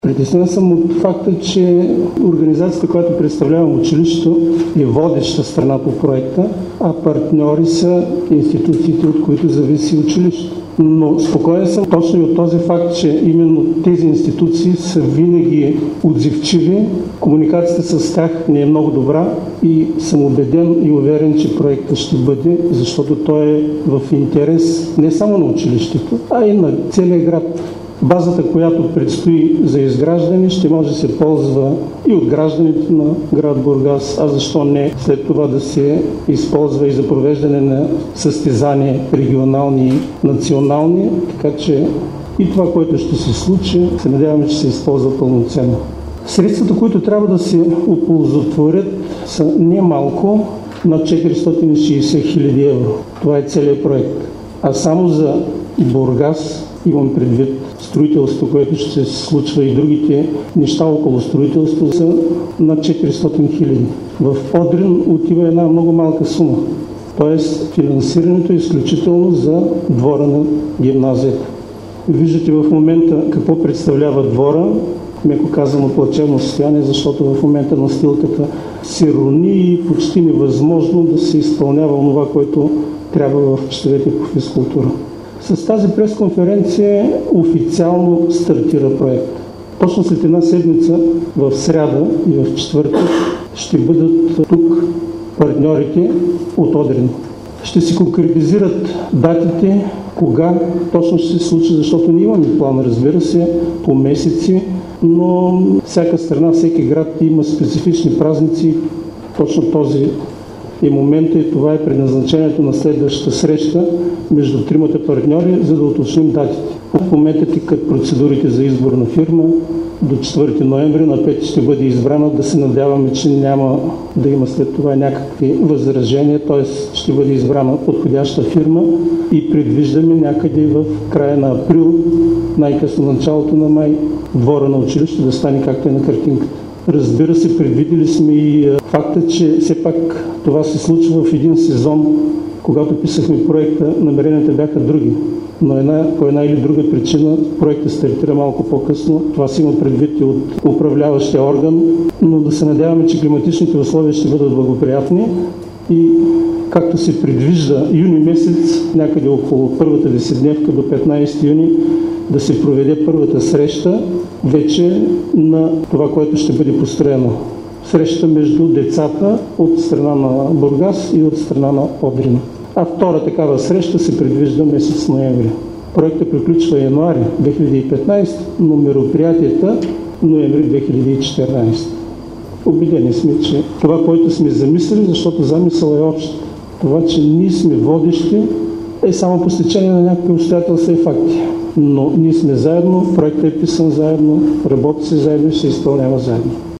Притеснен съм от факта, че организацията, която представлявам училището, е водеща страна по проекта, а партньори са институциите, от които зависи училището. Но спокоен съм точно и от този факт, че именно тези институции са винаги отзивчиви, комуникацията с тях не е много добра и съм убеден и уверен, че проектът ще бъде, защото той е в интерес не само на училището, а и на целия град. Базата, която предстои за изграждане, ще може да се ползва и от гражданите на град Бургас, а защо не след това да се използва и за провеждане на състезания регионални и национални, така че и това, което ще се случи, се надяваме, че се използва пълноценно. Средствата, които трябва да се оползотворят, са немалко, над 460 хиляди евро. Това е целият проект. А само за Бургас, имам предвид строителство, което ще се случва и другите неща около строителство, са над 400 хиляди. В Одрин отива една много малка сума. Тоест финансирането е изключително за двора на гимназията. Виждате в момента какво представлява двора, меко казано плачевно състояние, защото в момента настилката се рони и почти невъзможно да се изпълнява това, което трябва в часовете по физкултура. С тази пресконференция официално стартира проект. Точно след една седмица, в сряда и в четвъртък, ще бъдат тук партньорите от Одрин. Ще се конкретизират датите, кога точно ще се случи, защото ние имаме план, разбира се, по месеци, но всяка страна, всеки град има специфични празници. Точно този и момента и това е предназначението на следващата среща между тримата партньори, за да уточним датите. В момента текат процедурите за избор на фирма. До 4 ноември на 5 ще бъде избрана. Да се надяваме, че няма да има след това някакви възражения, т.е. ще бъде избрана подходяща фирма и предвиждаме някъде в края на април, най-късно началото на май, двора на училище да стане както е на картинката. Разбира се, предвидели сме и факта, че все пак това се случва в един сезон. Когато писахме проекта, намеренията бяха други. Но по една или друга причина проектът стартира малко по-късно. Това си има предвид и от управляващия орган. Но да се надяваме, че климатичните условия ще бъдат благоприятни и както се предвижда юни месец, някъде около първата десетдневка до 15 юни, да се проведе първата среща вече на това, което ще бъде построено. Среща между децата от страна на Бургас и от страна на Одрин. А втора такава среща се предвижда месец ноември. Проектът приключва януари 2015, но мероприятията ноември 2014. Убедени сме, че това, което сме замислили, защото замисъл е общ, това, че ние сме водещи, е само по стечение на някакви обстоятелства и факти. Но ние сме заедно, проектът е писан заедно, работи се заедно и се изпълнява заедно.